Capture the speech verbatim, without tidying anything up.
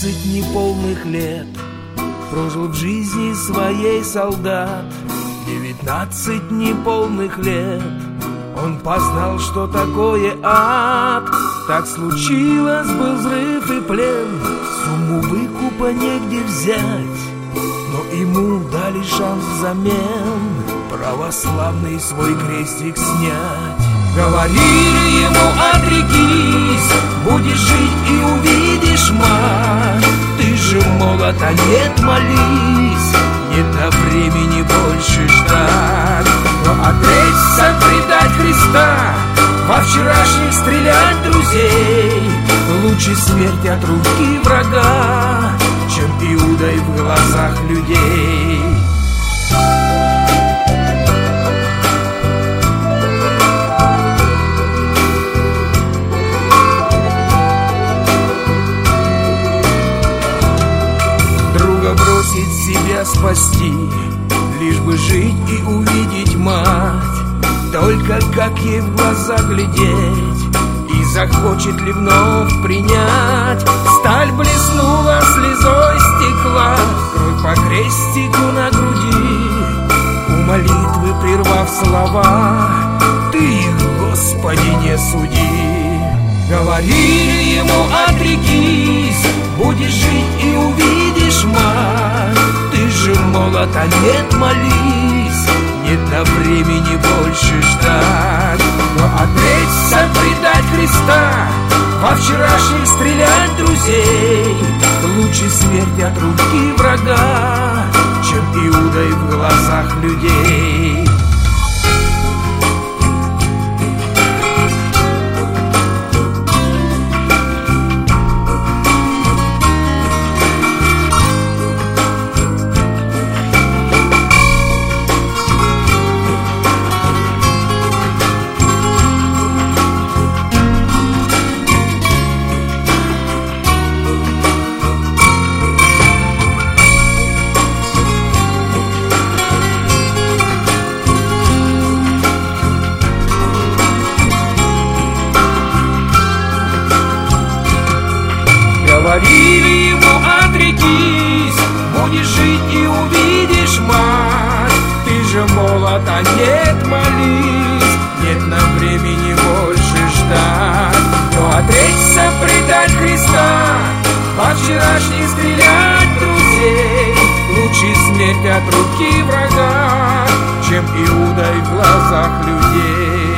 девятнадцать неполных лет прожил в жизни своей солдат. Девятнадцать неполных лет он познал, что такое ад. Так случилось, был взрыв и плен, сумму выкупа негде взять, но ему дали шанс взамен православный свой крестик снять. Говорили ему: отрекись, будешь жить и увидишь мать. Ты же молод, а нет, молись, нет на времени больше ждать. Но отречься, предать Христа, во вчерашних стрелять друзей, лучше смерть от руки врага, чем Иудой в глазах людей. Бросить себя спасти, лишь бы жить и увидеть мать. Только как ей в глаза глядеть, и захочет ли вновь принять. Сталь блеснула, слезой стекла, кровь по крестику на груди. У молитвы прервав слова: ты их, Господи, не суди. Говорили ему: отрекись, будешь жить и увидишь мать. Ты же молод, а нет, молись, нет на времени больше ждать. Но отречься, предать Христа, во вчерашних стрелять друзей, лучше смерть от руки врага, чем Иудой в глазах людей. Говорили ему: отрекись, будешь жить и увидишь мать. Ты же молод, а нет, молись, нет на времени больше ждать. Но отречься, предать Христа, во вчерашний стрелять друзей, лучше смерть от руки врага, чем Иудой в глазах людей.